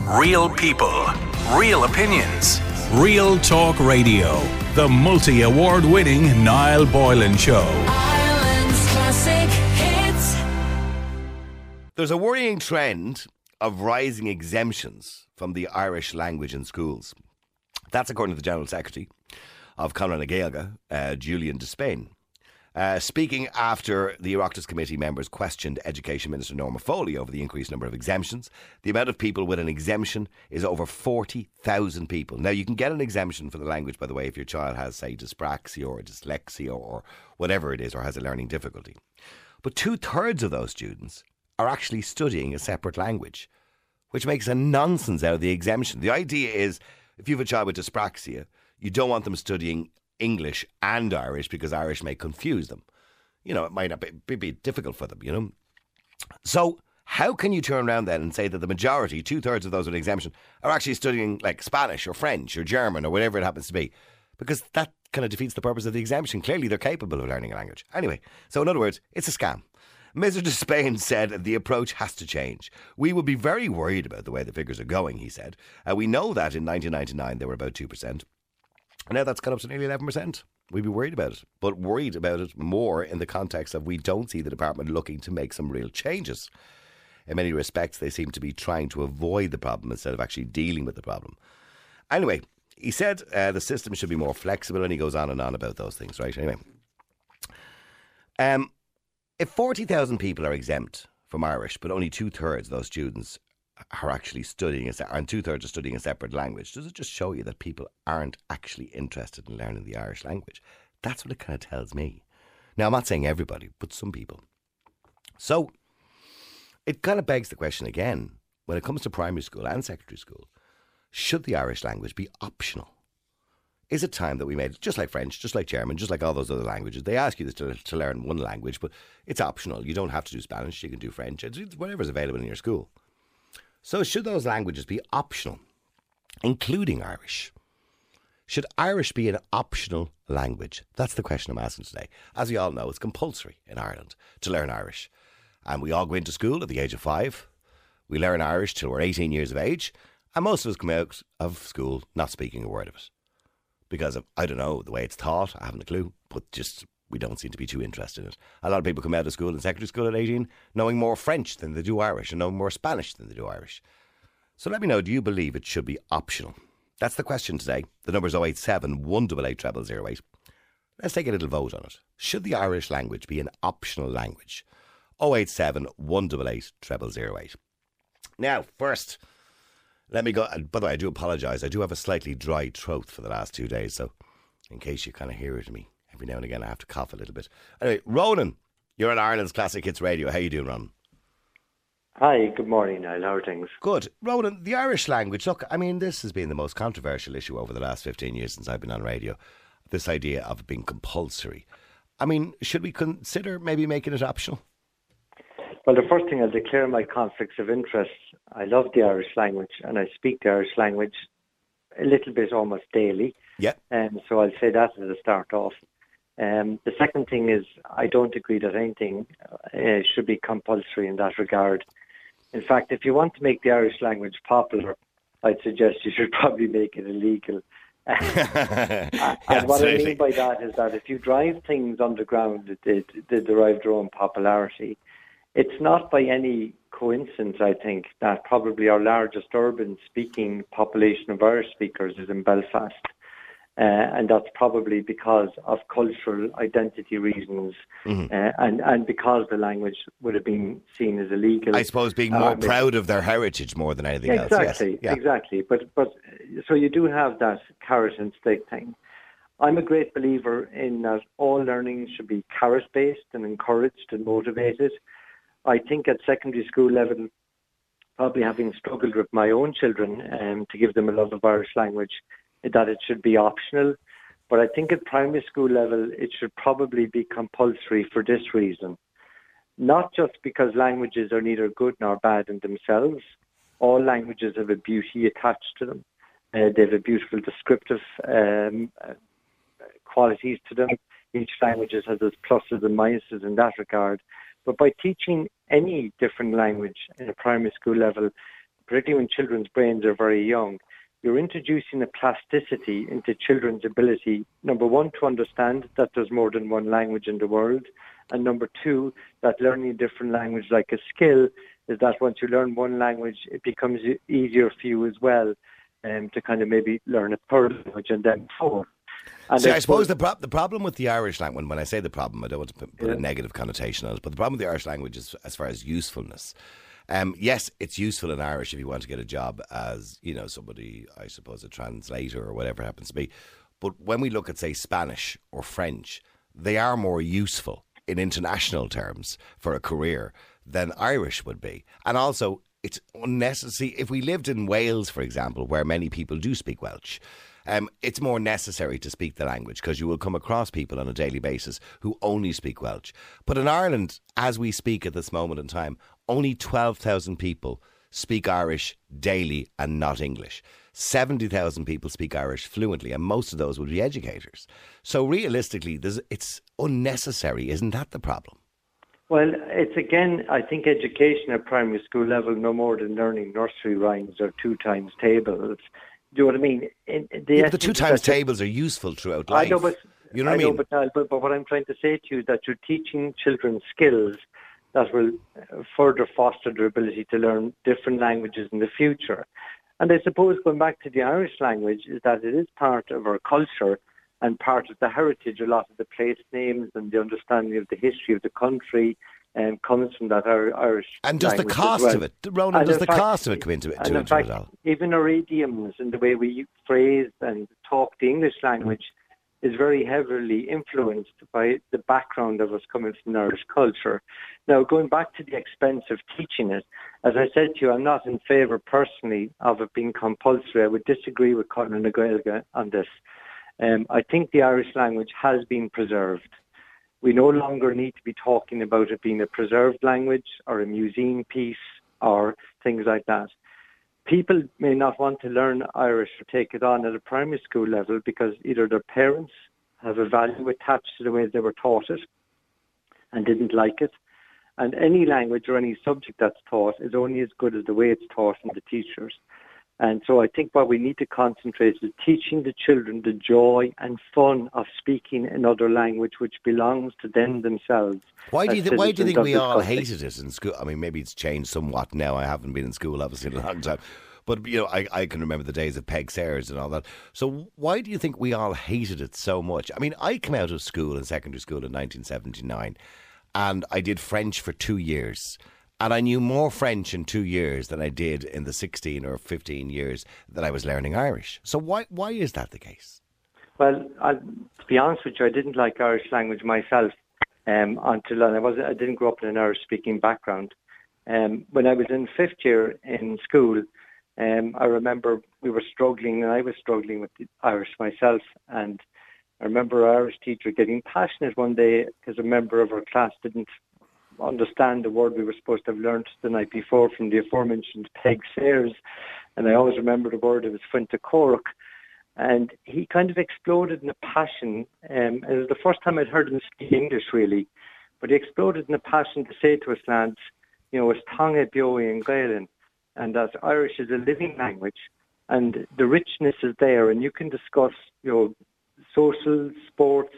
Real people, real opinions, Real Talk Radio. The multi-award winning Niall Boylan Show. Ireland's classic hits. There's a worrying trend of rising exemptions from the Irish language in schools. That's according to the General Secretary of Conradh na Gaeilge, Julian Despain. Speaking after the Oireachtas Committee members questioned Education Minister Norma Foley over the increased number of exemptions. The amount of people with an exemption is over 40,000 people. Now, you can get an exemption for the language, by the way, if your child has, say, dyspraxia or dyslexia or whatever it is, or has a learning difficulty. But 2/3 of those students are actually studying a separate language, which makes a nonsense out of the exemption. The idea is, if you have a child with dyspraxia, you don't want them studying English and Irish because Irish may confuse them. You know, it might not be difficult for them, you know. So how can you turn around then and say that the majority, 2/3 of those with an exemption, are actually studying like Spanish or French or German or whatever it happens to be? Because that kind of defeats the purpose of the exemption. Clearly they're capable of learning a language. Anyway, so in other words, it's a scam. Mr. Despain said the approach has to change. We will be very worried about the way the figures are going, he said. We know that in 1999 they were about 2%. And now that's gone up to nearly 11%. We'd be worried about it, but worried about it more in the context of we don't see the department looking to make some real changes. In many respects, they seem to be trying to avoid the problem instead of actually dealing with the problem. Anyway, he said the system should be more flexible, and he goes on and on about those things, right? Anyway, if 40,000 people are exempt from Irish, but only 2/3 of those students are actually studying, and 2/3 are studying a separate language, does it just show you that people aren't actually interested in learning the Irish language? That's what it kind of tells me. Now, I'm not saying everybody, but some people. So, it kind of begs the question again, when it comes to primary school and secondary school, should the Irish language be optional? Is it time that we made it, just like French, just like German, just like all those other languages? They ask you to learn one language, but it's optional. You don't have to do Spanish, you can do French, it's whatever's available in your school. So should those languages be optional, including Irish? Should Irish be an optional language? That's the question I'm asking today. As we all know, it's compulsory in Ireland to learn Irish. And we all go into school at the age of 5. We learn Irish till we're 18 years of age. And most of us come out of school not speaking a word of it. Because of, I don't know, the way it's taught, I haven't a clue, but just we don't seem to be too interested in it. A lot of people come out of school in secondary school at 18 knowing more French than they do Irish and knowing more Spanish than they do Irish. So let me know, do you believe it should be optional? That's the question today. The number's 087 188 0008. Let's take a little vote on it. Should the Irish language be an optional language? 087 188 0008. Now, first, let me go. By the way, I do apologise. I do have a slightly dry throat for the last 2 days, so in case you kind of hear it in me, every now and again I have to cough a little bit. Anyway, Ronan, you're on Ireland's Classic Hits Radio. How you doing, Ronan? Hi, good morning, Niall. How are things? Good. Ronan, the Irish language, look, I mean, this has been the most controversial issue over the last 15 years since I've been on radio. This idea of it being compulsory. I mean, should we consider maybe making it optional? Well, the first thing, I'll declare my conflicts of interest. I love the Irish language and I speak the Irish language a little bit almost daily. Yeah. So I'll say that as a start off. The second thing is I don't agree that anything should be compulsory in that regard. In fact, if you want to make the Irish language popular, I'd suggest you should probably make it illegal. And what I mean by that is that if you drive things underground, they derive their own popularity. It's not by any coincidence, I think, that probably our largest urban speaking population of Irish speakers is in Belfast. And that's probably because of cultural identity reasons, and because the language would have been seen as illegal. I suppose being more proud of their heritage more than anything else. Exactly, yes. Exactly. But so you do have that carrot and stick thing. I'm a great believer in that all learning should be carrot-based and encouraged and motivated. I think at secondary school level, probably having struggled with my own children to give them a love of Irish language, that it should be optional. But I think at primary school level, it should probably be compulsory for this reason. Not just because languages are neither good nor bad in themselves. All languages have a beauty attached to them. They have a beautiful descriptive qualities to them. Each language has its pluses and minuses in that regard. But by teaching any different language in a primary school level, particularly when children's brains are very young, you're introducing a plasticity into children's ability, number one, to understand that there's more than one language in the world, and number two, that learning a different language like a skill is that once you learn one language, it becomes easier for you as well to kind of maybe learn a third language and then four. And See, I suppose the problem with the Irish language, when I say the problem, I don't want to put a negative connotation on it, but the problem with the Irish language is as far as usefulness. Yes, it's useful in Irish if you want to get a job as, you know, somebody, I suppose, a translator or whatever it happens to be. But when we look at, say, Spanish or French, they are more useful in international terms for a career than Irish would be. And also, it's unnecessary. If we lived in Wales, for example, where many people do speak Welsh, it's more necessary to speak the language because you will come across people on a daily basis who only speak Welsh. But in Ireland, as we speak at this moment in time, only 12,000 people speak Irish daily and not English. 70,000 people speak Irish fluently, and most of those would be educators. So realistically, it's unnecessary. Isn't that the problem? Well, it's again, I think education at primary school level, no more than learning nursery rhymes or 2 times tables. Do you know what I mean? The 2 times tables are useful throughout life. I know, but you know what I mean? But what I'm trying to say to you is that you're teaching children skills that will further foster their ability to learn different languages in the future. And I suppose going back to the Irish language is that it is part of our culture and part of the heritage. A lot of the place names and the understanding of the history of the country comes from that Irish. And does the cost of it, Ronan, does the cost of it come into it? And in fact, even our idioms and the way we phrase and talk the English language is very heavily influenced by the background of us coming from the Irish culture. Now, going back to the expense of teaching it, as I said to you, I'm not in favour personally of it being compulsory. I would disagree with Conor na Gaeilge on this. I think the Irish language has been preserved. We no longer need to be talking about it being a preserved language or a museum piece or things like that. People may not want to learn Irish or take it on at a primary school level because either their parents have a value attached to the way they were taught it and didn't like it. And any language or any subject that's taught is only as good as the way it's taught from the teachers. And so I think what we need to concentrate is teaching the children the joy and fun of speaking another language which belongs to them themselves. Why do you think we all hated it in school? I mean, maybe it's changed somewhat now. I haven't been in school, obviously, in a long time. But, you know, I can remember the days of Peg Sayers and all that. So why do you think we all hated it so much? I mean, I came out of school, in secondary school, in 1979, and I did French for 2 years. And I knew more French in 2 years than I did in the 16 or 15 years that I was learning Irish. So why is that the case? Well, to be honest with you, I didn't like Irish language myself until I didn't grow up in an Irish-speaking background. When I was in 5th year in school, I remember we were struggling, and I was struggling with the Irish myself. And I remember our Irish teacher getting passionate one day because a member of our class didn't understand the word we were supposed to have learnt the night before from the aforementioned Peg Sayers. And I always remember the word, it was Fuinta Cork. And he kind of exploded in a passion. It was the first time I'd heard him speak English, really. But he exploded in a passion to say to us lads, you know, it's Tonga Bioe and Gaelin, and that Irish is a living language, and the richness is there, and you can discuss, you know, social, sports,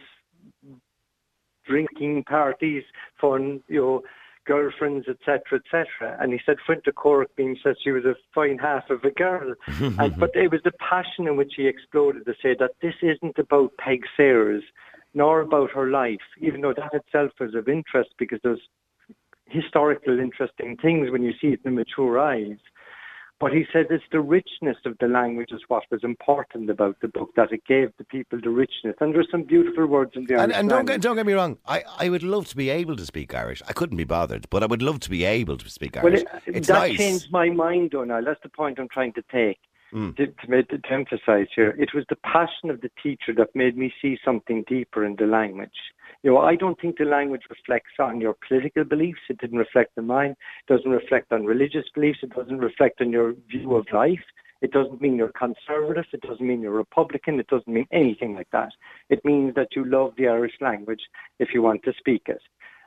drinking parties, fun, you know, girlfriends, etc., etc. And he said Fuinta Cork means that she was a fine half of a girl. But it was the passion in which he exploded to say that this isn't about Peg Sayers, nor about her life, even though that itself is of interest because there's historical interesting things when you see it in mature eyes. But he said it's the richness of the language is what was important about the book, that it gave the people the richness. And there's some beautiful words in the Irish language. Don't get me wrong, I would love to be able to speak Irish. I couldn't be bothered, but I would love to be able to speak Irish. It's that nice. Changed my mind, Donald. That's the point I'm trying to take, to emphasise here. It was the passion of the teacher that made me see something deeper in the language. You know, I don't think the language reflects on your political beliefs. It didn't reflect on mine. It doesn't reflect on religious beliefs. It doesn't reflect on your view of life. It doesn't mean you're conservative. It doesn't mean you're Republican. It doesn't mean anything like that. It means that you love the Irish language if you want to speak it.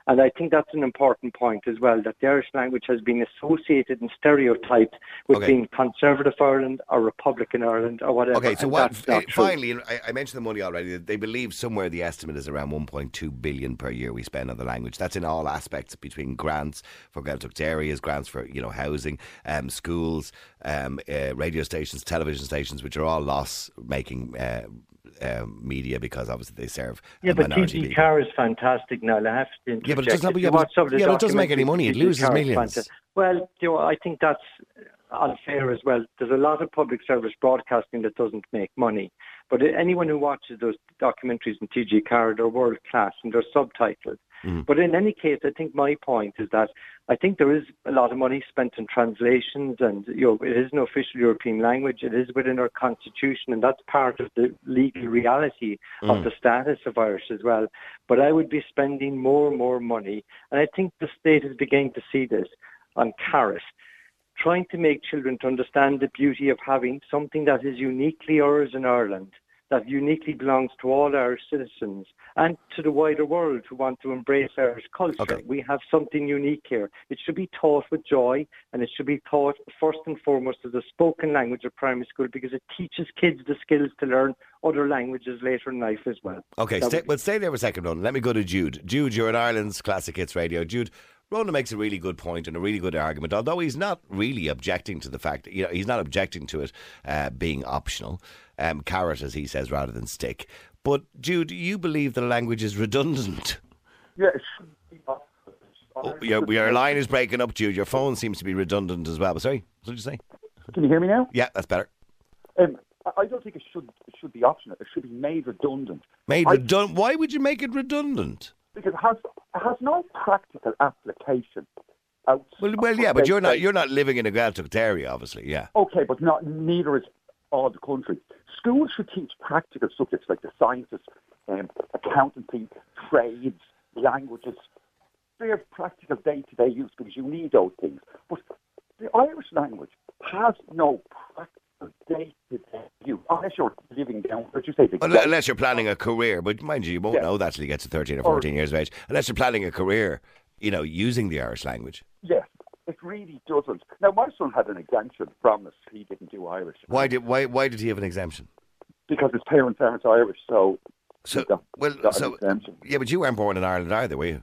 And I think that's an important point as well, that the Irish language has been associated and stereotyped with being Conservative Ireland or Republican Ireland or whatever. Okay, so what? Finally, I mentioned the money already. They believe somewhere the estimate is around 1.2 billion per year we spend on the language. That's in all aspects, between grants for Gaeltacht areas, grants for housing, schools, radio stations, television stations, which are all loss-making media because obviously they serve minority people. TG4 is fantastic now. I have to interject. Yeah, but it doesn't make any money. It loses millions. Well, I think that's unfair as well. There's a lot of public service broadcasting that doesn't make money. But anyone who watches those documentaries in TG4, they're world class and they're subtitled. But in any case, I think my point is that I think there is a lot of money spent on translations, and it is an official European language. It is within our constitution, and that's part of the legal reality of the status of Irish as well. But I would be spending more and more money, and I think the state is beginning to see this on carrot, trying to make children to understand the beauty of having something that is uniquely ours in Ireland, that uniquely belongs to all Irish citizens and to the wider world who want to embrace Irish culture. Okay. We have something unique here. It should be taught with joy, and it should be taught first and foremost as a spoken language at primary school, because it teaches kids the skills to learn other languages later in life as well. Okay, stay there for a second, Ronan. Let me go to Jude. Jude, you're in Ireland's Classic Hits Radio. Jude, Ronan makes a really good point and a really good argument, although he's not really objecting to the fact, he's not objecting to it being optional, carrot, as he says, rather than stick. But, Jude, you believe the language is redundant? Yes. Your line is breaking up, Jude. Your phone seems to be redundant as well. But sorry, what did you say? Can you hear me now? Yeah, that's better. I don't think it should be optional. It should be made redundant. Why would you make it redundant? Because it has no practical application. Well, yeah, but you're not living in a Gaeltacht area, obviously. Yeah. Okay, but neither is all the country. Schools should teach practical subjects like the sciences, accountancy, trades, languages. They have practical day-to-day use because you need those things. But the Irish language has no practical day-to-day use unless you're living down. Unless you're planning a career, but mind you won't know that till you get to 13 or 14 years of age. Unless you're planning a career, using the Irish language. Yes. It really doesn't. Now, my son had an exemption from this. He didn't do Irish. Why did he have an exemption? Because his parents aren't Irish, so yeah, but you weren't born in Ireland either, were you?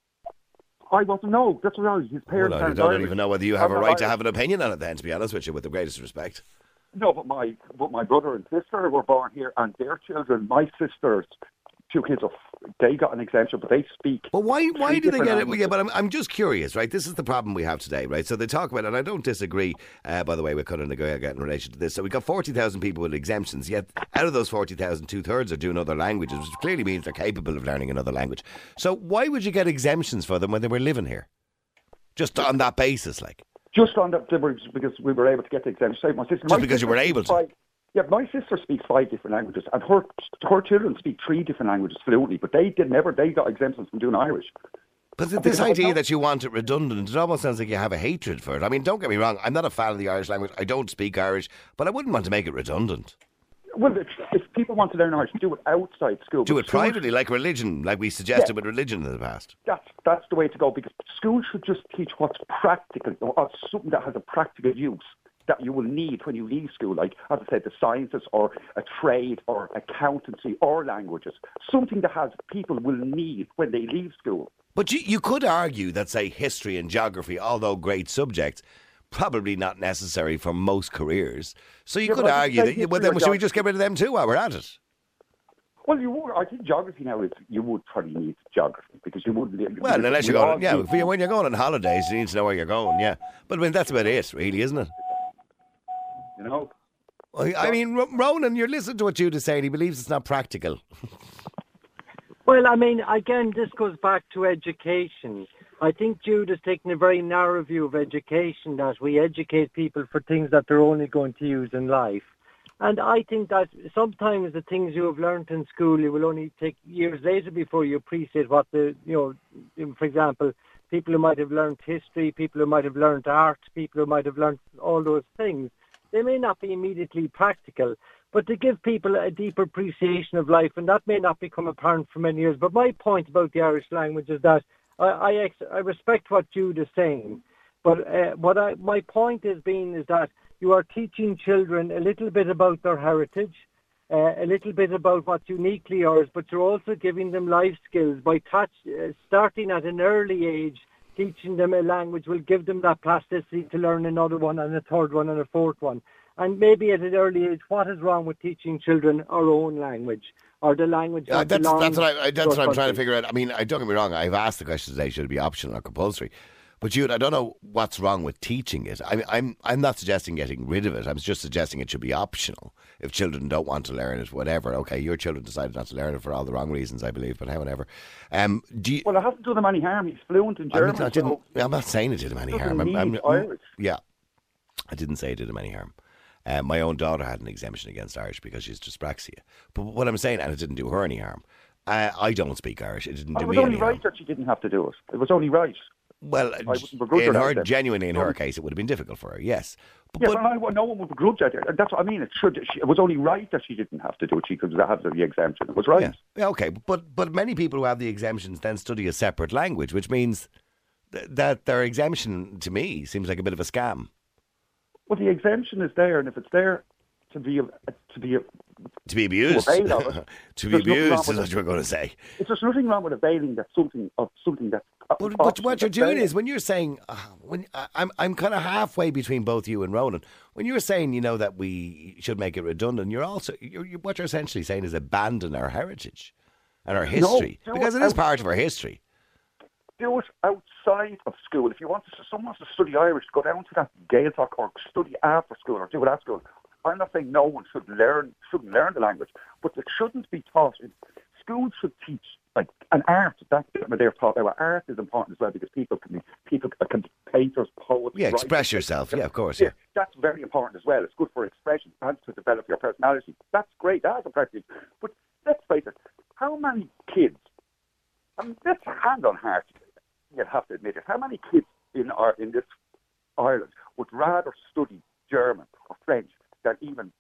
I wasn't. No, that's right. His parents aren't I don't Irish. even know whether you have a right to have an opinion on it. Then, to be honest with you, with the greatest respect. No, but my brother and sister were born here, and their children, my sister's two kids, they got an exemption, but they speak. But why do they get it? Yeah, but I'm just curious, right? This is the problem we have today, right? So they talk about, and I don't disagree, by the way, with Conor McGregor in relation to this. So we've got 40,000 people with exemptions, yet out of those 40,000, 2/3 are doing other languages, which clearly means they're capable of learning another language. So why would you get exemptions for them when they were living here? Just on that basis, like? Just on that, because we were able to get the exemption. Just because you were able to? Yeah, my sister speaks 5 different languages, and her children speak 3 different languages fluently, but they got exemptions from doing Irish. But this idea that you want it redundant, it almost sounds like you have a hatred for it. I mean, don't get me wrong, I'm not a fan of the Irish language, I don't speak Irish, but I wouldn't want to make it redundant. Well, if people want to learn Irish, do it outside school. Do it privately, like religion, like we suggested with religion in the past. That's the way to go, because schools should just teach what's practical, or something that has a practical use that you will need when you leave school, like, as I said, the sciences or a trade or accountancy or languages. Something that people will need when they leave school. But you could argue that, say, history and geography, although great subjects, probably not necessary for most careers. So you could argue that, well, then should we just get rid of them too while we're at it? Well, you would. I think geography now you would probably need geography because you wouldn't. Well, unless you're going, when you're going on holidays, you need to know where you're going. Yeah, but I mean that's about it, really, isn't it? You know. I mean, Ronan, you're listening to what Jude is saying. He believes it's not practical. Well, I mean, again, this goes back to education. I think Jude has taken a very narrow view of education, that we educate people for things that they're only going to use in life. And I think that sometimes the things you have learnt in school, you will only take years later before you appreciate what for example, people who might have learnt history, people who might have learnt art, people who might have learnt all those things, they may not be immediately practical, but to give people a deeper appreciation of life, and that may not become apparent for many years. But my point about the Irish language is that I respect what Jude is saying, but my point is that you are teaching children a little bit about their heritage, a little bit about what's uniquely ours, but you're also giving them life skills by starting at an early age. Teaching them a language will give them that plasticity to learn another one and a third one and a fourth one. And maybe at an early age, what is wrong with teaching children our own language or the language that belongs what I'm country? trying to figure out. I mean, don't get me wrong. I've asked the question today: should it be optional or compulsory? But Jude, I don't know what's wrong with teaching it. I'm not suggesting getting rid of it. I'm just suggesting it should be optional. If children don't want to learn it, whatever. Okay, your children decided not to learn it for all the wrong reasons, I believe. But however, well, it hasn't done him any harm. He's fluent in German. I'm not saying it did him any harm. Irish. Yeah, I didn't say it did him any harm. My own daughter had an exemption against Irish because she's dyspraxia. But what I'm saying, and it didn't do her any harm. I don't speak Irish. It didn't do me any harm. It was only right that she didn't have to do it. It was only right. Well, genuinely in her case, it would have been difficult for her, yes. But no one would begrudge that. That's what I mean. It was only right that she didn't have to do it. She could have the exemption. It was right. Yeah, okay. But many people who have the exemptions then study a separate language, which means that their exemption, to me, seems like a bit of a scam. Well, the exemption is there, and if it's there to be abused. To be abused is what you're going to say. There's nothing wrong with availing that something that. But what you're doing is when you're saying, I'm kind of halfway between both you and Ronan. When you're saying, that we should make it redundant, what you're essentially saying is abandon our heritage and our history because it is part of our history. Do it outside of school. If someone wants to study Irish, go down to that Gaeltacht or study after school or do it at school. I'm not saying no one shouldn't learn the language, but it shouldn't be taught. Schools should teach like an art. That's what they're taught. Now, art is important as well because people can painters, poets. Yeah, express yourself. Yeah, of course. Yeah, that's very important as well. It's good for expression and to develop your personality. That's great. That's a practice. But let's face it. How many kids? I mean, let's hand on heart. You'd have to admit it. How many kids in this Ireland would rather study German or French than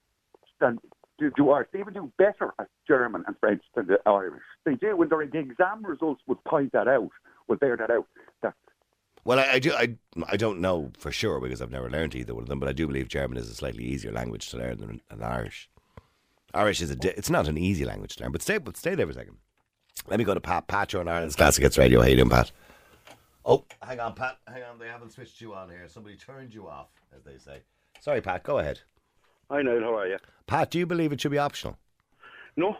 do Irish? They even do better at German and French than the Irish. They do. When the exam results would point that out, would bear that out. Well, I don't know for sure because I've never learned either one of them, but I do believe German is a slightly easier language to learn than Irish. Irish is it's not an easy language to learn, but stay there for a second. Let me go to Pat. Pat, you're on Ireland's Classic Hits Radio. How you doing, Pat? Oh, hang on, Pat. Hang on, they haven't switched you on here. Somebody turned you off, as they say. Sorry, Pat, go ahead. Hi, Niall, how are you? Pat, do you believe it should be optional? No,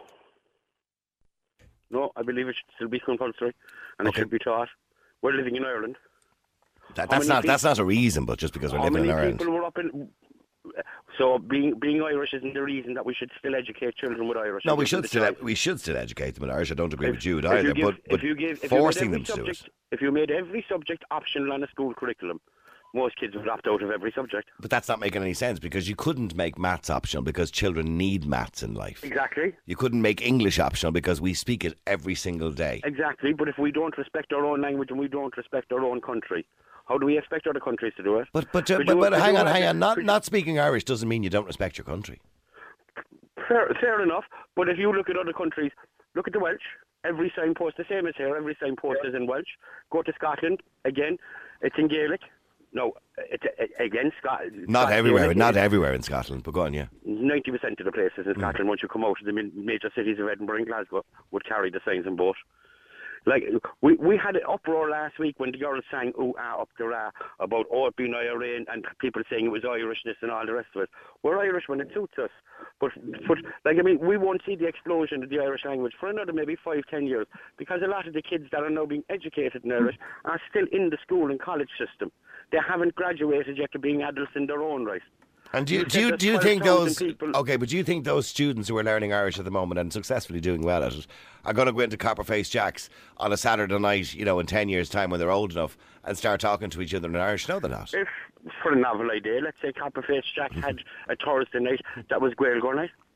I believe it should still be compulsory and it should be taught. We're living in Ireland. That's not a reason, but just because we're living in Ireland. People were up in... So being Irish isn't the reason that we should still educate children with Irish. No, we should still educate them with Irish. I don't agree with Jude either, but forcing them to do it. If you made every subject optional on a school curriculum, most kids would opt out of every subject. But that's not making any sense because you couldn't make maths optional because children need maths in life. Exactly. You couldn't make English optional because we speak it every single day. Exactly, but if we don't respect our own language and we don't respect our own country, how do we expect other countries to do it? But hang on. Not speaking Irish doesn't mean you don't respect your country. Fair enough. But if you look at other countries, look at the Welsh. Every signpost, the same as here, every signpost is in Welsh. Go to Scotland, again, it's in Gaelic. No, it's again Scotland. Not everywhere in Scotland, but go on, yeah. 90% of the places in Scotland, once you come out of the major cities of Edinburgh and Glasgow, would carry the signs in both. Like, we had an uproar last week when the girls sang "Ooh Ah Up the Ra" about it being IRA and people saying it was Irishness and all the rest of it. We're Irish when it suits us. But we won't see the explosion of the Irish language for another maybe 5-10 years because a lot of the kids that are now being educated in Irish are still in the school and college system. They haven't graduated yet to being adults in their own right. And do you think those but do you think those students who are learning Irish at the moment and successfully doing well at it are going to go into Copperface Jacks on a Saturday night, in 10 years' time when they're old enough and start talking to each other in Irish? No, they're not. If, for a novel idea, let's say Copperface Jack had a Thursday night that was Gaeilgeoir night.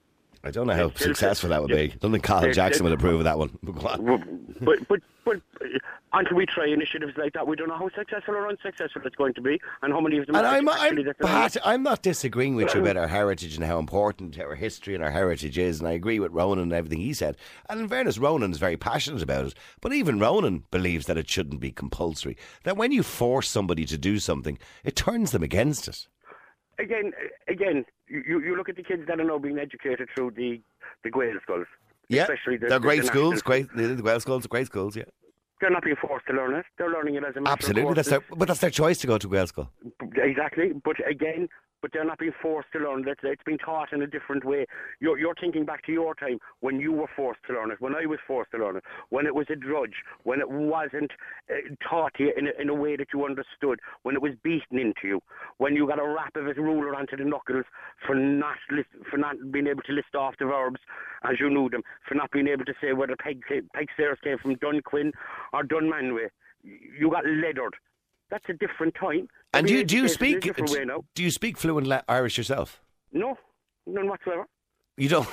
I don't know how successful that would be. I don't think Colin Jackson would approve of that one. But until we try initiatives like that, we don't know how successful or unsuccessful it's going to be, and how many of them. And I'm not disagreeing with you about our heritage and how important our history and our heritage is, and I agree with Ronan and everything he said. And in fairness, Ronan is very passionate about it. But even Ronan believes that it shouldn't be compulsory. That when you force somebody to do something, it turns them against it. Again, you look at the kids that are now being educated through the Gael schools. Yeah, especially they're great schools. The Gael schools are great schools. Yeah, they're not being forced to learn it. They're learning it as a matter absolutely. of That's their choice to go to Gael school. Exactly, but they're not being forced to learn it. It's being taught in a different way. You're thinking back to your time when you were forced to learn it, when I was forced to learn it, when it was a drudge, when it wasn't taught to you in a way that you understood, when it was beaten into you, when you got a rap of a ruler onto the knuckles for not being able to list off the verbs as you knew them, for not being able to say whether peg stairs came from Dunquin or Dunmanway. You got leathered. That's a different time. And do you speak fluent Irish yourself? No, none whatsoever. You don't?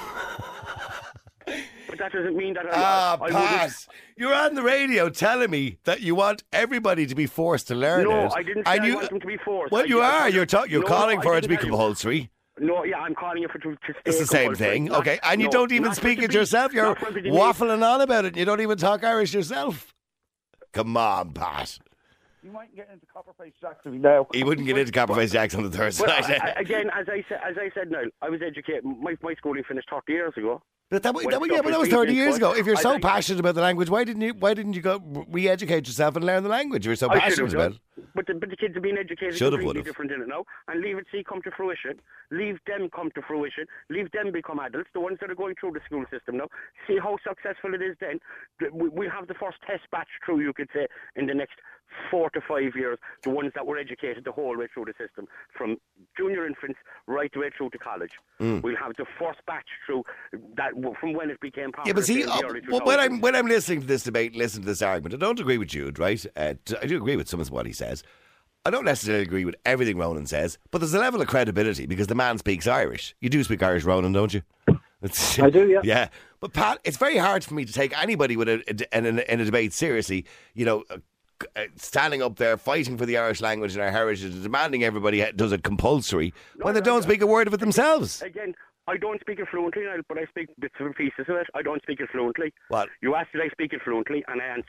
But that doesn't mean that Pat, you're on the radio telling me that you want everybody to be forced to learn it. No, I didn't say I want them to be forced. Well, you are. You're calling for it to be compulsory. No, yeah, I'm calling it to stay. It's the same thing, okay? And you don't even speak it yourself. You're waffling on about it. You don't even talk Irish yourself. Come on, Pat. You might get into Copperface Jackson now. He wouldn't get into Copperface Jackson on the Thursday night. Again, as I said, Niall, I was educated. My schooling finished 30 years ago. But that was 30 years ago. If you're so passionate about the language, why didn't you go re-educate yourself and learn the language? You're so passionate about it. But the kids have been educated completely different in it now. And leave it come to fruition. Leave them come to fruition. Leave them become adults. The ones that are going through the school system now. See how successful it is then. We'll have the first test batch through, you could say, in the next 4 to 5 years. The ones that were educated the whole way through the system. From junior infants right the way through to college. We'll have the first batch through that from when it became popular. Yeah, but see, when I'm listening to this debate, listening to this argument, I don't agree with Jude, right? I do agree with some of what he says. I don't necessarily agree with everything Ronan says, but there's a level of credibility because the man speaks Irish. You do speak Irish, Ronan, don't you? I do, yeah. Yeah. But Pat, it's very hard for me to take anybody with in a debate seriously, standing up there fighting for the Irish language and our heritage and demanding everybody does it compulsory when they don't speak a word of it themselves. Again, I don't speak it fluently, but I speak bits and pieces of it. I don't speak it fluently. What? You asked did I speak it fluently, and I answered.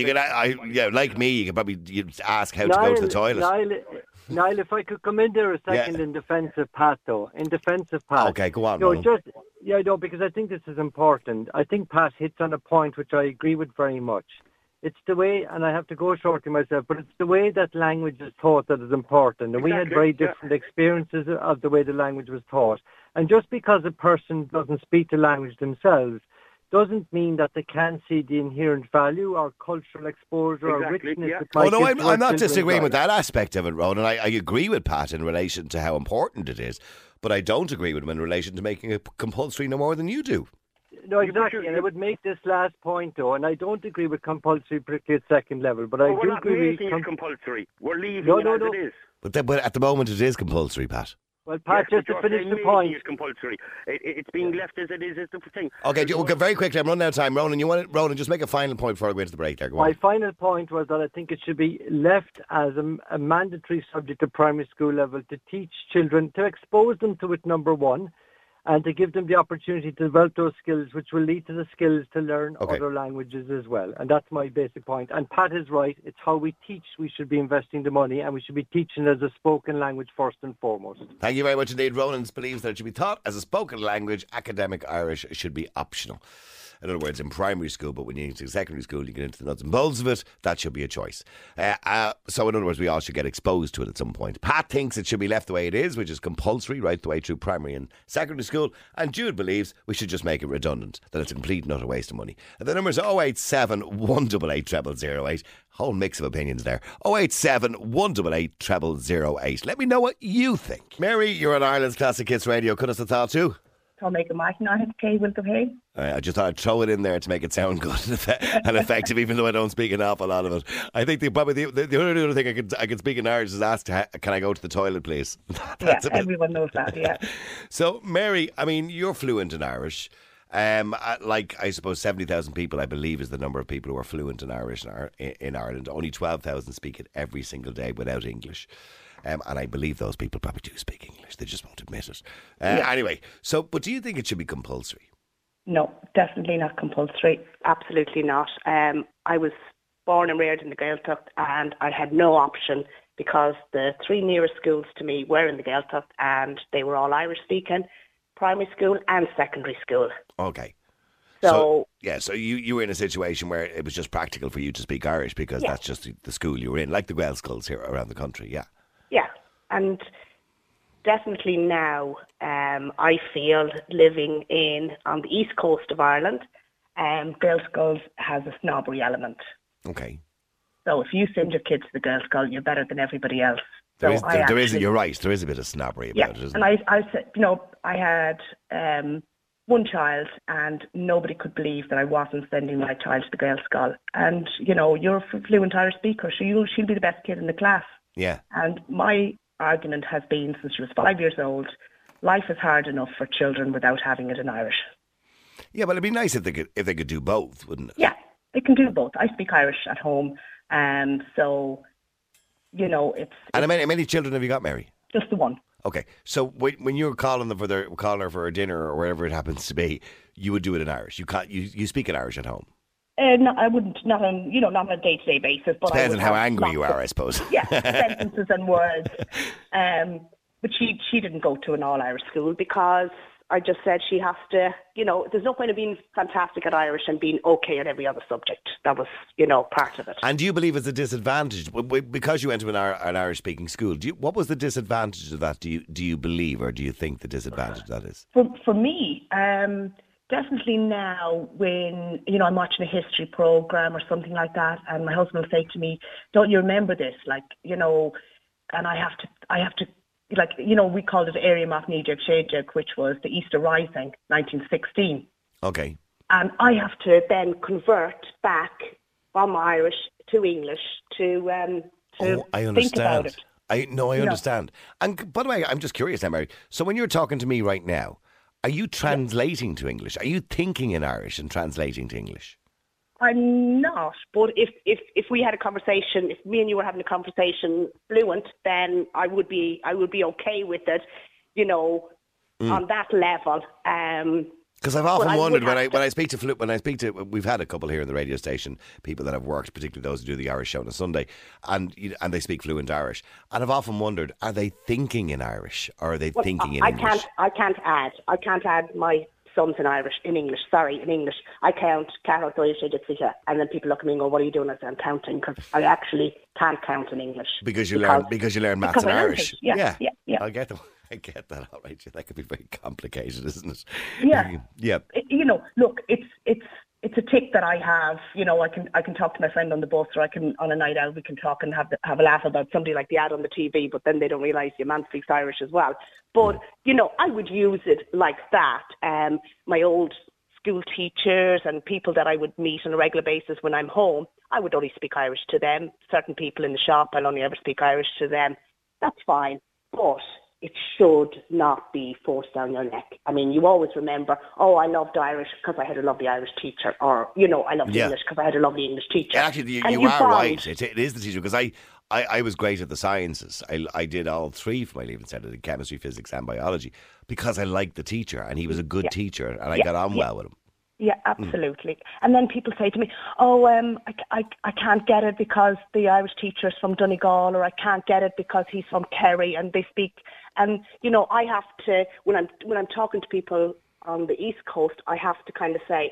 Well, like me, you could probably ask how to go to the toilet. Niall, if I could come in there a second in defence of Pat, though. In defence of Pat. Okay, go on. Because I think this is important. I think Pat hits on a point which I agree with very much. It's the way, and I have to go shortly myself, but it's the way that language is taught that is important. And we had very different experiences of the way the language was taught. And just because a person doesn't speak the language themselves doesn't mean that they can't see the inherent value or cultural exposure or richness. I'm not disagreeing with that aspect of it, Ronan. I agree with Pat in relation to how important it is, but I don't agree with him in relation to making it compulsory no more than you do. No, exactly, and I would make this last point, though, and I don't agree with compulsory, particularly at second level, but I do agree with... We're not making it compulsory. We're leaving it as it is. But at the moment it is compulsory, Pat. Well, Pat, just to finish the point... It's compulsory. It's being left as it is the thing. Okay, very quickly, I'm running out of time. Ronan, just make a final point before I go into the break there. Go on. My final point was that I think it should be left as a mandatory subject at primary school level to teach children, to expose them to it, number one, and to give them the opportunity to develop those skills, which will lead to the skills to learn other languages as well. And that's my basic point. And Pat is right. It's how we teach we should be investing the money, and we should be teaching as a spoken language first and foremost. Thank you very much indeed. Ronan believes that it should be taught as a spoken language. Academic Irish should be optional. In other words, in primary school, but when you get to secondary school, you get into the nuts and bolts of it. That should be a choice. So in other words, we all should get exposed to it at some point. Pat thinks it should be left the way it is, which is compulsory right the way through primary and secondary school. And Jude believes we should just make it redundant, that it's a complete and utter waste of money. The number's 087 188 0008. Whole mix of opinions there. 087 188 0008. Let me know what you think. Mary, you're on Ireland's Classic Hits Radio. Could us have thought too? Tá mé go maithna het cé bhfuil go hé. I just thought I'd throw it in there to make it sound good and effective, even though I don't speak an awful lot of it. I think the only other thing I can speak in Irish is ask, can I go to the toilet, please? Yeah, everyone knows that, yeah. So, Mary, I mean, you're fluent in Irish. Like, I suppose 70,000 people, I believe, is the number of people who are fluent in Irish in Ireland. Only 12,000 speak it every single day without English. And I believe those people probably do speak English. They just won't admit it. Anyway, but do you think it should be compulsory? No, definitely not compulsory. Absolutely not. I was born and reared in the Gaeltacht, and I had no option because the 3 nearest schools to me were in the Gaeltacht, and they were all Irish speaking, primary school and secondary school. Okay. So you were in a situation where it was just practical for you to speak Irish because that's just the school you were in, like the Gael schools here around the country, yeah. Yeah, and definitely now I feel living on the east coast of Ireland, Gael schools has a snobbery element. Okay. So if you send your kids to the Gael school, you're better than everybody else. There is, you're right, there is a bit of snobbery about it, isn't there? And I said, I had one child and nobody could believe that I wasn't sending my child to the Gael school. And, you're a fluent Irish speaker, so she'll be the best kid in the class. Yeah. And my argument has been, since she was 5 years old, life is hard enough for children without having it in Irish. Yeah, but it'd be nice if they could do both, wouldn't it? Yeah, they can do both. I speak Irish at home, so it's. And how many children have you got, Mary? Just the one. Okay, so when you're calling her for a dinner or wherever it happens to be, you would do it in Irish. You speak in Irish at home. No, I wouldn't, not on a day-to-day basis. But depends on how angry you are, I suppose. Yeah, sentences and words. But she didn't go to an all-Irish school because I just said she has to, there's no point of being fantastic at Irish and being okay at every other subject. That was, part of it. And do you believe it's a disadvantage? Because you went to an Irish-speaking school, what was the disadvantage of that, do you believe, or do you think the disadvantage of that is? For me, definitely now when, I'm watching a history program or something like that, and my husband will say to me, don't you remember this? And I have to, we called it Area Machníideag Séideag, which was the Easter Rising, 1916. Okay. And I have to then convert back from Irish to English to I understand. think about it. I understand. And by the way, I'm just curious now, Mary. So when you're talking to me right now, are you translating to English? Are you thinking in Irish and translating to English? I'm not, but if we had a conversation, if me and you were having a conversation fluent, then I would be okay with it, on that level. Because I've often wondered when I speak to we've had a couple here in the radio station, people that have worked, particularly those who do the Irish show on a Sunday, and they speak fluent Irish, and I've often wondered, are they thinking in Irish or are they thinking in English? I can't add my sons in English. I count, and then people look at me and go, what are you doing? I say, I'm counting, because I actually can't count in English. Because you learn maths in Irish. Yeah. I get that, all right. That could be very complicated, isn't it? Yeah. Yeah. Look, it's a tick that I have. I can talk to my friend on the bus, or I can, on a night out, we can talk and have a laugh about somebody like the ad on the TV, but then they don't realise your man speaks Irish as well. But, I would use it like that. My old school teachers and people that I would meet on a regular basis when I'm home, I would only speak Irish to them. Certain people in the shop, I'll only ever speak Irish to them. That's fine. But it should not be forced down your neck. I mean, you always remember, I loved Irish because I had a lovely Irish teacher, or, I loved English because I had a lovely English teacher. Actually, you are right. It is the teacher, because I was great at the sciences. I did all three for my Leaving Cert, in chemistry, physics and biology, because I liked the teacher, and he was a good teacher, and I got on well with him. Yeah, absolutely. And then people say to me, I can't get it because the Irish teacher's from Donegal, or I can't get it because he's from Kerry and they speak. And, I have to, when I'm talking to people on the East Coast, I have to kind of say,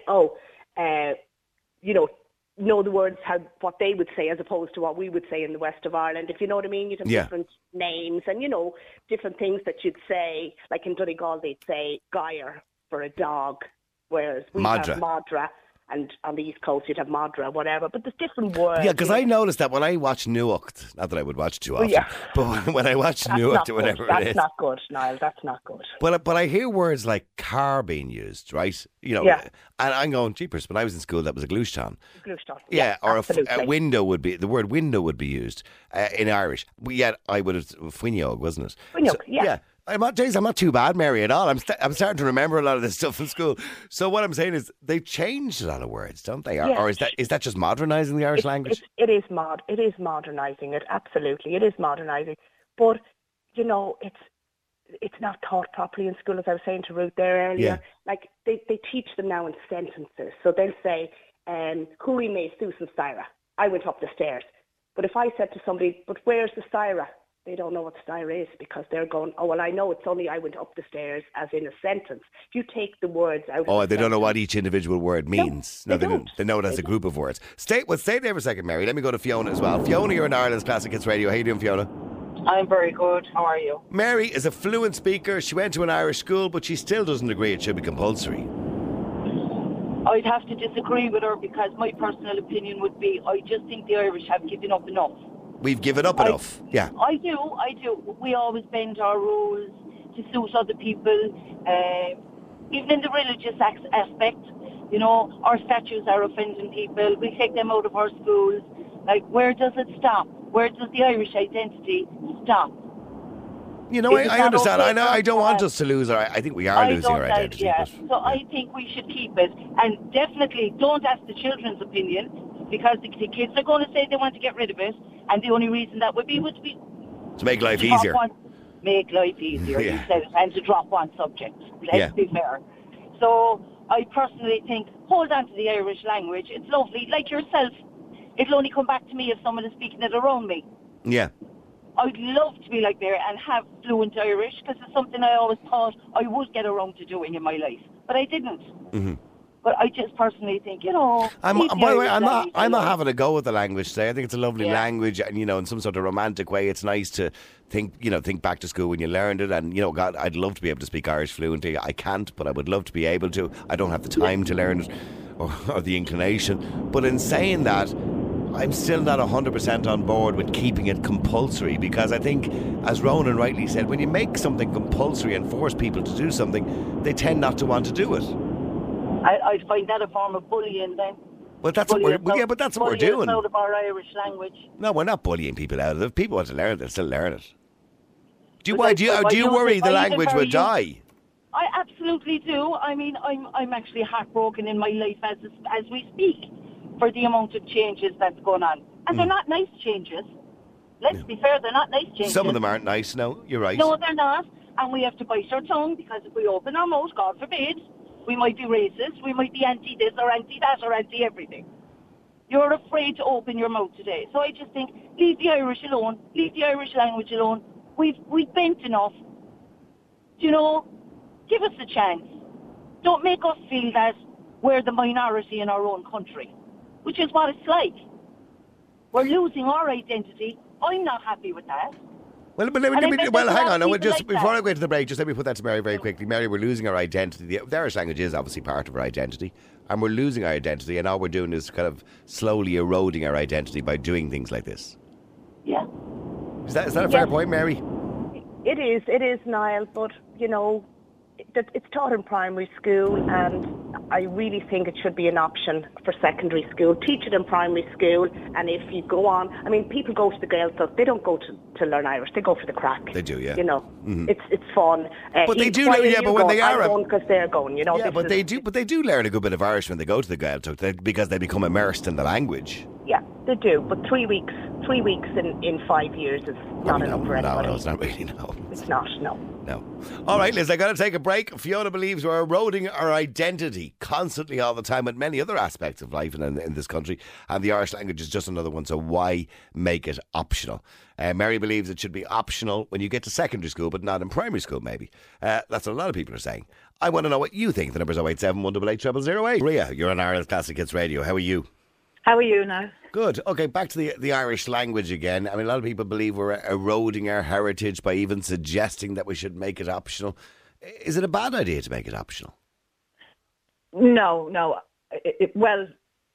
know the words, what they would say as opposed to what we would say in the west of Ireland, if you know what I mean. You'd have different names and, different things that you'd say. Like in Donegal, they'd say Geyer for a dog, whereas we have Madra. and on the East Coast you'd have Madra, whatever. But there's different words. Yeah, because I noticed that when I watch Nuacht, not that I would watch too often, yeah. but when I watch Nuacht or whatever That's it is. not good, Niall. That's not good. But I hear words like car being used, right? You know, Yeah. and I'm going, jeepers, when I was in school, that was a glúisteán. Glushton. Yeah, or absolutely. a window would be, the word window would be used in Irish. Yet I would have, Fhuinneog, wasn't it? Fhuinneog, yeah. I'm not too bad, Mary, at all. I'm starting to remember a lot of this stuff from school. So what I'm saying is they've changed a lot of words, don't they? Or is that just modernising the Irish language? It is modernising it. Absolutely, it is modernising. But you know, it's not taught properly in school, as I was saying to Ruth there earlier. Yeah. Like they teach them now in sentences. So they'll say, "Huri me Susan Styra. I went up the stairs." But if I said to somebody, "But where's the Styra?" They don't know what Styra is because they're going, "Oh, well, I know it's only I went up the stairs," as in a sentence. If you take the words out of They don't know what each individual word means. No, they don't. They know it as a group of words. Stay there for a second, Mary. Let me go to Fiona as well. Fiona, you're in Ireland's Classic Hits Radio. How you doing, Fiona? I'm very good. How are you? Mary is a fluent speaker. She went to an Irish school, but she still doesn't agree it should be compulsory. I'd have to disagree with her because my personal opinion would be I just think the Irish have given up enough. We've given up enough. Yeah. I do. We always bend our rules to suit other people. Even in the religious aspect, you know, our statues are offending people. We take them out of our schools. Like, where does it stop? Where does the Irish identity stop? You know, I understand. Okay? I know. I don't want us to lose our. I think we are losing our identity. Yeah. So I think we should keep it, and definitely don't ask the children's opinion because the kids are going to say they want to get rid of it, and the only reason that would be to make life easier. Make life easier Yeah. instead of and to drop one subject. Let's be fair. So I personally think hold on to the Irish language. It's lovely, like yourself. It'll only come back to me if someone is speaking it around me. Yeah. I'd love to be like Mary and have fluent Irish because it's something I always thought I would get around to doing in my life, but I didn't. Mm-hmm. But I just personally think, you know. By the way, I'm not having a go with the language today. I think it's a lovely language, and you know, in some sort of romantic way, it's nice to think back to school when you learned it. And you know, God, I'd love to be able to speak Irish fluently. I can't, but I would love to be able to. I don't have the time to learn it or the inclination. But in saying that, I'm still not 100% on board with keeping it compulsory because I think, as Ronan rightly said, when you make something compulsory and force people to do something, they tend not to want to do it. I'd find that a form of bullying then. Well, that's what we're doing. Out of our Irish language. No, we're not bullying people out of it. If people want to learn it, they'll still learn it. Do you worry the language will die? I absolutely do. I mean, I'm actually heartbroken in my life as we speak for the amount of changes that's going on. And they're not nice changes. Let's be fair, they're not nice changes. Some of them aren't nice, no, you're right. No, they're not. And we have to bite our tongue because if we open our mouth, God forbid, we might be racist, we might be anti-this or anti-that or anti-everything. You're afraid to open your mouth today. So I just think, leave the Irish alone, leave the Irish language alone. We've bent enough. You know, give us a chance. Don't make us feel that we're the minority in our own country, which is what it's like. We're losing our identity. I'm not happy with that. Well, hang on. Before I go into the break, just let me put that to Mary very quickly. Mary, we're losing our identity. The Irish language is obviously part of our identity, and we're losing our identity, and all we're doing is kind of slowly eroding our identity by doing things like this. Yeah. Is that a fair point, Mary? It is, Niall, but, you know, it's taught in primary school, and I really think it should be an option for secondary school. Teach it in primary school, and if you go on, I mean, people go to the Gaels, so they don't go to learn Irish, they go for the crack. They do, yeah. You know, it's fun. But they do, but when they are... because they're going, you know. Yeah, but they do learn a good bit of Irish when they go to the Gaeltacht, because they become immersed in the language. Yeah, they do, but 3 weeks in 5 years is not enough for anybody. No, it's not really, no. It's not, no. No. All right, Liz, I got to take a break. Fiona believes we're eroding our identity constantly all the time with many other aspects of life in this country, and the Irish language is just another one, so why make it optional? Mary believes it should be optional when you get to secondary school, but not in primary school, maybe. That's what a lot of people are saying. I want to know what you think. The number's 087 188 0008. Ria, you're on Ireland's Classic Hits Radio. How are you? How are you now? Good. Okay, back to the Irish language again. I mean, a lot of people believe we're eroding our heritage by even suggesting that we should make it optional. Is it a bad idea to make it optional? No. well,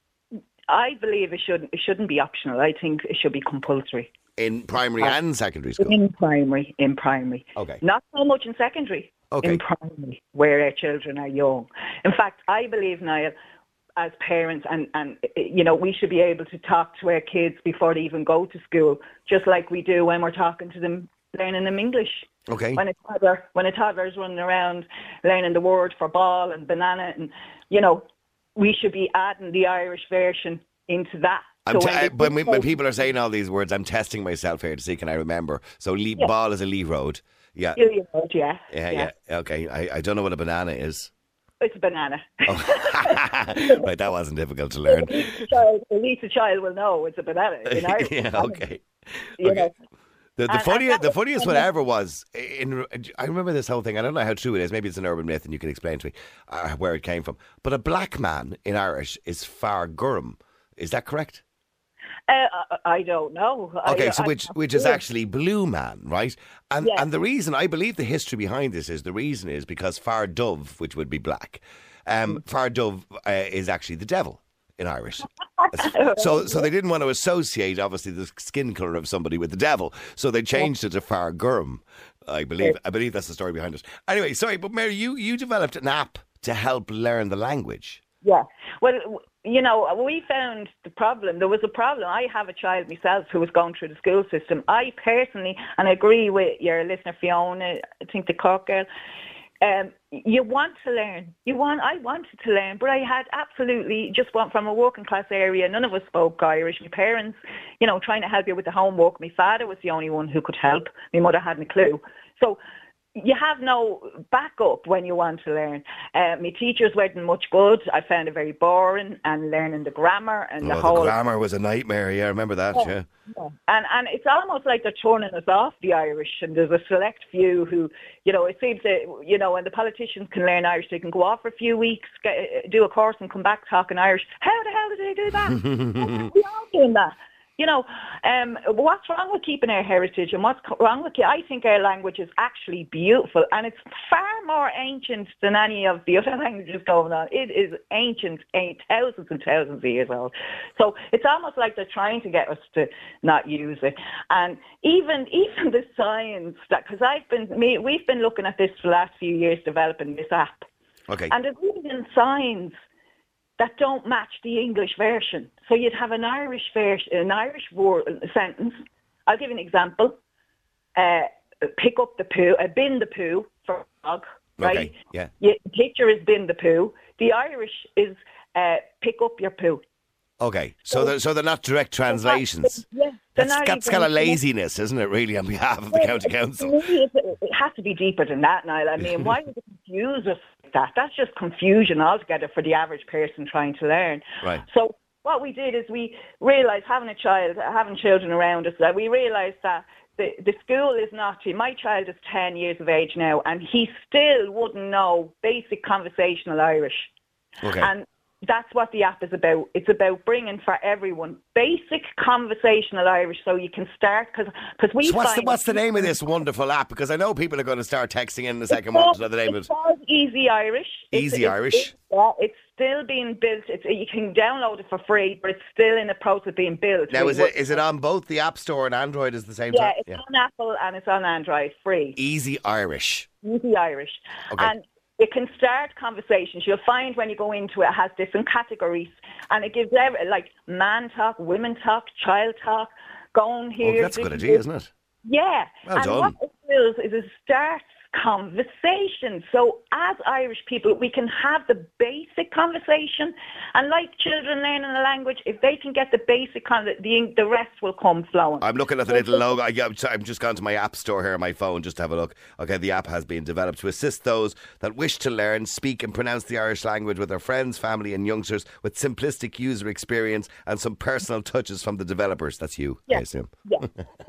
I believe it shouldn't be optional. I think it should be compulsory. In primary and secondary school? In primary. Okay. Not so much in secondary. Okay. In primary, where our children are young. In fact, I believe, Niall, as parents, and we should be able to talk to our kids before they even go to school, just like we do when we're talking to them, learning them English. Okay. When a toddler's running around learning the word for ball and banana, and we should be adding the Irish version into that. When people are saying all these words, I'm testing myself here to see, can I remember? So ball is a Lee Road. Yeah. Lee Road, yeah. Yeah. Okay. I don't know what a banana is. It's a banana. Oh. Right, that wasn't difficult to learn. At least a child will know it's a banana. Yeah, okay. Okay. The funniest one ever was, I remember this whole thing, I don't know how true it is, maybe it's an urban myth and you can explain to me where it came from, but a black man in Irish is Far Gurm. Is that correct? I don't know. Okay, so which is actually blue man, right? And the reason, I believe the history behind this is, the reason is because Far Dove, which would be black, Far Dove is actually the devil in Irish. So they didn't want to associate, obviously, the skin colour of somebody with the devil, so they changed it to Far Gurm. I believe that's the story behind it. Anyway, sorry, but Mary, you developed an app to help learn the language. Yeah. Well, we found the problem. There was a problem. I have a child myself who was going through the school system. I personally, and I agree with your listener Fiona, I think the Cork girl, you want to learn. I wanted to learn, but I had absolutely just went from a working class area. None of us spoke Irish. My parents, trying to help you with the homework. My father was the only one who could help. My mother hadn't a clue. So you have no backup when you want to learn. My teachers weren't much good. I found it very boring, and learning the grammar and the grammar was a nightmare. Yeah, I remember that. Yeah. And it's almost like they're turning us off, the Irish, and there's a select few who, it seems that, when the politicians can learn Irish, they can go off for a few weeks, do a course and come back talking Irish. How the hell did they do that? We are doing that. What's wrong with keeping our heritage, and what's wrong with I think our language is actually beautiful, and it's far more ancient than any of the other languages going on. It is ancient, thousands and thousands of years old. So it's almost like they're trying to get us to not use it. And even the science, because we've been looking at this for the last few years, developing this app. Okay. And there's even signs that don't match the English version. So you'd have an Irish version, an Irish sentence. I'll give you an example. Pick up the poo, bin the poo for a dog, right? Okay, yeah. The picture is bin the poo. The Irish is pick up your poo. Okay, so they're not direct translations. Yeah, that's kind of laziness, isn't it, really, on behalf of the county council? It has to be deeper than that, Niall. I mean, why would it confuse us like that? That's just confusion altogether for the average person trying to learn. Right. So what we did is we realised, having children around us, that we realised that the school is not, my child is 10 years of age now, and he still wouldn't know basic conversational Irish. Okay. And that's what the app is about. It's about bringing for everyone basic conversational Irish, so you can start, because we. So what's the name of this wonderful app? Because I know people are going to start texting in the second month to know the name of it. It's called Easy Irish. Easy Irish. It's still being built. You can download it for free, but it's still in the process of being built. Now, is it on both the App Store and Android at the same time? Yeah, it's on Apple and it's on Android, free. Easy Irish. Easy Irish. Okay. And it can start conversations. You'll find when you go into it, it has different categories, and it gives like man talk, women talk, child talk, going here. Oh, that's a good idea, isn't it? Yeah. Well done. What it does is it starts conversation. So as Irish people, we can have the basic conversation, and like children learning a language, if they can get the basic the rest will come flowing. I'm looking at the little logo. I'm just gone to my app store here on my phone just to have a look. Okay, the app has been developed to assist those that wish to learn, speak and pronounce the Irish language with their friends, family and youngsters, with simplistic user experience and some personal touches from the developers. That's you, I assume. Yeah.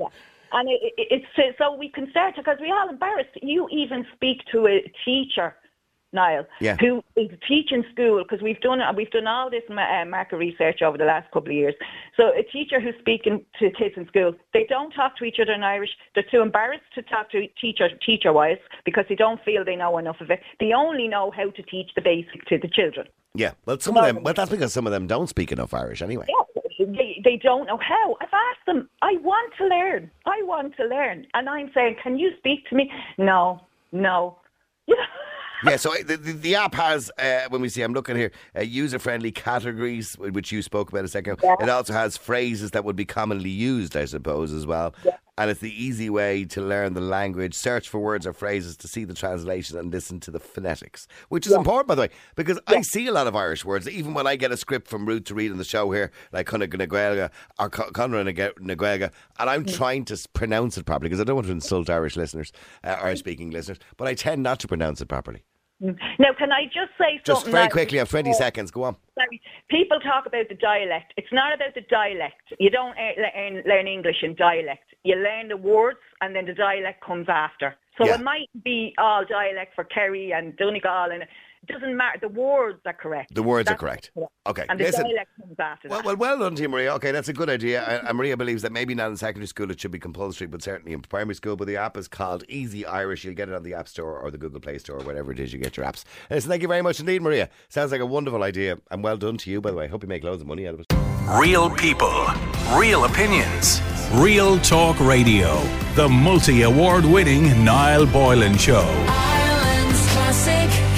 And it's so we can start, because we're all embarrassed. You even speak to a teacher, Niall, who is teaching school, because we've done all this market research over the last couple of years. So a teacher who's speaking to kids in school, they don't talk to each other in Irish. They're too embarrassed to talk to teacher-wise, because they don't feel they know enough of it. They only know how to teach the basic to the children. Yeah, well, some of them. Well, that's because some of them don't speak enough Irish anyway. Yeah, they don't know how. I've asked them, I want to learn. And I'm saying, can you speak to me? No. Yeah, so the app has, when we see, I'm looking here, user-friendly categories, which you spoke about a second ago. Yeah. It also has phrases that would be commonly used, I suppose, as well. Yeah. And it's the easy way to learn the language. Search for words or phrases to see the translation and listen to the phonetics, which is important, by the way, because I see a lot of Irish words. Even when I get a script from Ruth to read on the show here, like Conor Naguelga or Conor Naguelga, and I'm trying to pronounce it properly because I don't want to insult Irish listeners, Irish-speaking listeners, but I tend not to pronounce it properly. Now, can I just say something? Just very quickly, I have 20 seconds. Go on. Sorry. People talk about the dialect. It's not about the dialect. You don't learn English in dialect. You learn the words and then the dialect comes after. So it might be all dialect for Kerry and Donegal, and it doesn't matter. The words are correct. The words are correct. Okay. And the dialect comes after that. Well done to you, Maria. Okay, that's a good idea. And Maria believes that maybe not in secondary school it should be compulsory, but certainly in primary school. But the app is called Easy Irish. You'll get it on the App Store or the Google Play Store or whatever it is you get your apps. So thank you very much indeed, Maria. Sounds like a wonderful idea. And well done to you, by the way. Hope you make loads of money out of it. Real people, real opinions, Real Talk Radio. The multi-award winning Niall Boylan Show. Ireland's classic